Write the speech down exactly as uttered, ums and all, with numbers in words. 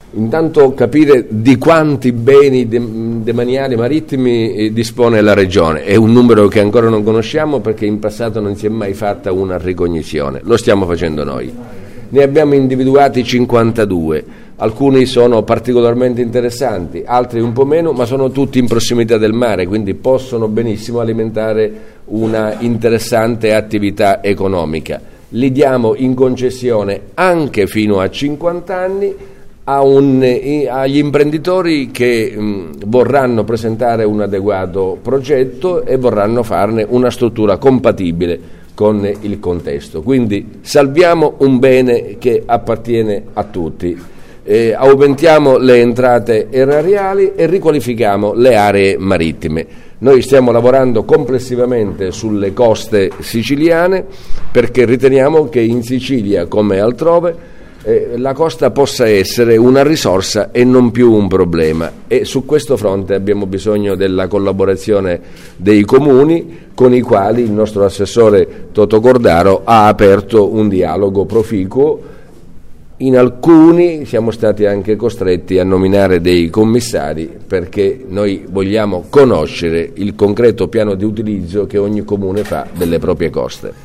Intanto capire di quanti beni demaniali marittimi dispone la Regione, è un numero che ancora non conosciamo perché in passato non si è mai fatta una ricognizione, lo stiamo facendo noi. Ne abbiamo individuati cinquantadue, alcuni sono particolarmente interessanti, altri un po' meno, ma sono tutti in prossimità del mare, quindi possono benissimo alimentare una interessante attività economica. Li diamo in concessione anche fino a cinquanta anni a un, agli imprenditori che mh, vorranno presentare un adeguato progetto e vorranno farne una struttura compatibile con il contesto. Quindi salviamo un bene che appartiene a tutti, eh, aumentiamo le entrate erariali e riqualifichiamo le aree marittime. Noi stiamo lavorando complessivamente sulle coste siciliane perché riteniamo che in Sicilia, come altrove, eh, la costa possa essere una risorsa e non più un problema, e su questo fronte abbiamo bisogno della collaborazione dei comuni, con i quali il nostro assessore Toto Cordaro ha aperto un dialogo proficuo. In alcuni siamo stati anche costretti a nominare dei commissari perché noi vogliamo conoscere il concreto piano di utilizzo che ogni comune fa delle proprie coste.